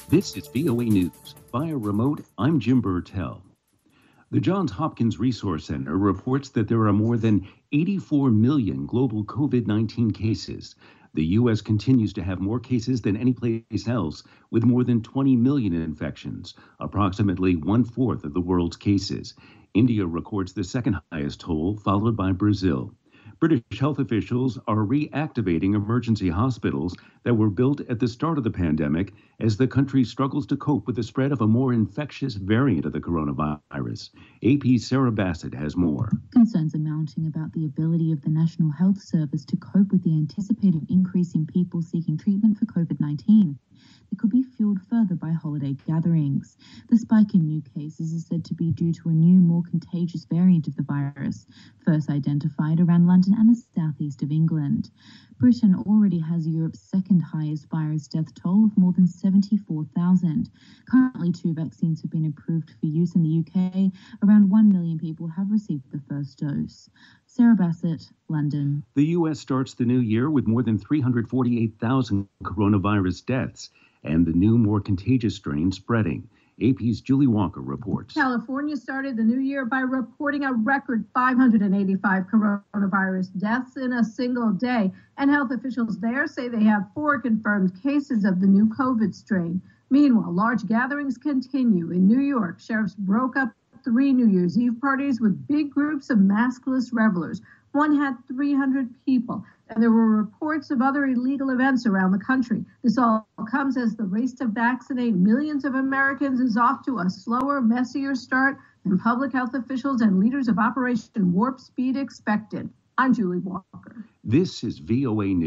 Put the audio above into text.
This is VOA News. Via remote, I'm Jim Burtell. The Johns Hopkins Resource Center reports that there are more than 84 million global COVID-19 cases. The U.S. continues to have more cases than any place else, with more than 20 million infections, approximately one-fourth of the world's cases. India records the second highest toll, followed by Brazil. British health officials are reactivating emergency hospitals that were built at the start of the pandemic as the country struggles to cope with the spread of a more infectious variant of the coronavirus. AP's Sarah Bassett has more. Concerns are mounting about the ability of the National Health Service to cope with the anticipated increase in people seeking treatment for COVID-19. It could be fueled further by holiday gatherings. The spike in new cases is said to be due to a new, more contagious variant of the virus, first identified around London and the southeast of England. Britain already has Europe's second highest virus death toll of more than 74,000. Currently, 2 vaccines have been approved for use in the UK. Around 1 million people have received the first dose. Sarah Bassett, London. The U.S. starts the new year with more than 348,000 coronavirus deaths and the new, more contagious strain spreading. AP's Julie Walker reports. California started the new year by reporting a record 585 coronavirus deaths in a single day. And health officials there say they have 4 confirmed cases of the new COVID strain. Meanwhile, large gatherings continue. In New York, sheriffs broke up 3 New Year's Eve parties with big groups of maskless revelers. One had 300 people, and there were reports of other illegal events around the country. This all comes as the race to vaccinate millions of Americans is off to a slower, messier start than public health officials and leaders of Operation Warp Speed expected. I'm Julie Walker. This is VOA News.